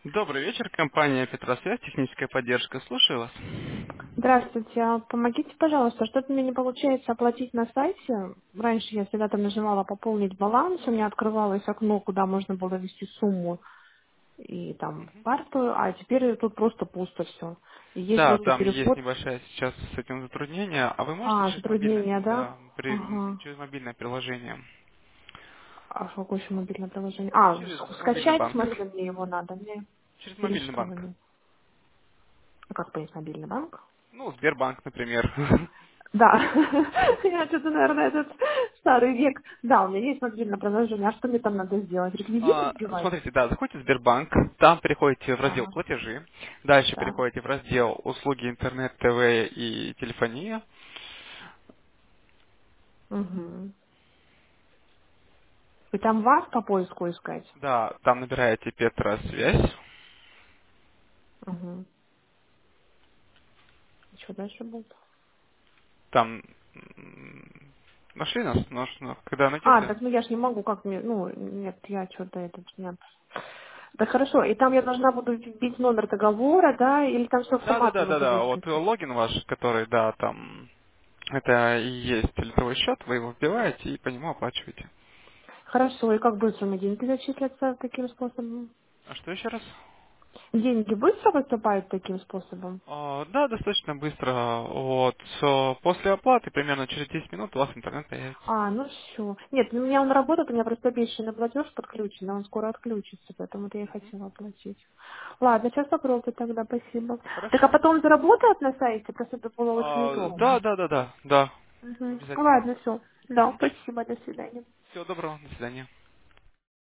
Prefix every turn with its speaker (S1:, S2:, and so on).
S1: Добрый вечер, компания Петросвязь, техническая поддержка. Слушаю вас.
S2: Здравствуйте. Помогите, пожалуйста, что-то мне не получается оплатить на сайте. Раньше я всегда там нажимала «Пополнить баланс», у меня открывалось окно, куда можно было ввести сумму и там карту, а теперь тут просто пусто все. И есть
S1: Да,
S2: просто
S1: там есть
S2: переход.
S1: небольшая сейчас с этим затруднение. А вы можете через мобильное,
S2: Затруднение, да?
S1: да,
S2: Ага.
S1: через мобильное приложение?
S2: А какое еще мобильное приложение?
S1: Через мобильный
S2: Скачать, в
S1: банк.
S2: смысле, мне его надо? Мне
S1: Через
S2: или
S1: мобильный
S2: что
S1: банк.
S2: вы мне? А как понять мобильный банк?
S1: Ну, Сбербанк, например.
S2: Да, я что-то, наверное, этот старый век. Да, у меня есть мобильное приложение. А что мне там надо сделать? Реквизиты вбивать?
S1: Смотрите, да, заходите в Сбербанк, там переходите в раздел
S2: Ага,
S1: платежи, дальше
S2: так.
S1: переходите в раздел услуги интернет, ТВ и телефония.
S2: Угу. И там вас по поиску искать?
S1: Да, там набираете Петросвязь.
S2: Угу. Что дальше будет?
S1: Там нашли нас, когда найдете.
S2: Так, ну я ж не могу, как мне, нет, я что-то этот, нет. Да хорошо, и там я должна буду вбить номер договора, да, или там все
S1: Да, да, да,
S2: автоматом
S1: да,
S2: это
S1: да. Вот
S2: высветит?
S1: логин ваш, который, да, там это и есть лицевой счет, вы его вбиваете и по нему оплачиваете.
S2: Хорошо, и как быстро мне деньги зачислятся таким способом?
S1: А что еще раз?
S2: Деньги быстро поступают таким способом?
S1: Да, достаточно быстро. Вот. После оплаты, примерно через 10 минут у вас интернет появится.
S2: Ну все. Нет, у меня он работает, у меня просто обещанный платеж подключен, а он скоро отключится, поэтому-то я и
S1: Мгм.
S2: хотела оплатить. Ладно, сейчас попробую тогда, спасибо. Так, а
S1: Хорошо.
S2: потом заработает на сайте? Просто это было очень
S1: Да,
S2: удобно.
S1: да, да, да, да.
S2: Угу.
S1: Обязательно.
S2: Ладно, все. Да, спасибо, до свидания.
S1: Всего доброго, до свидания.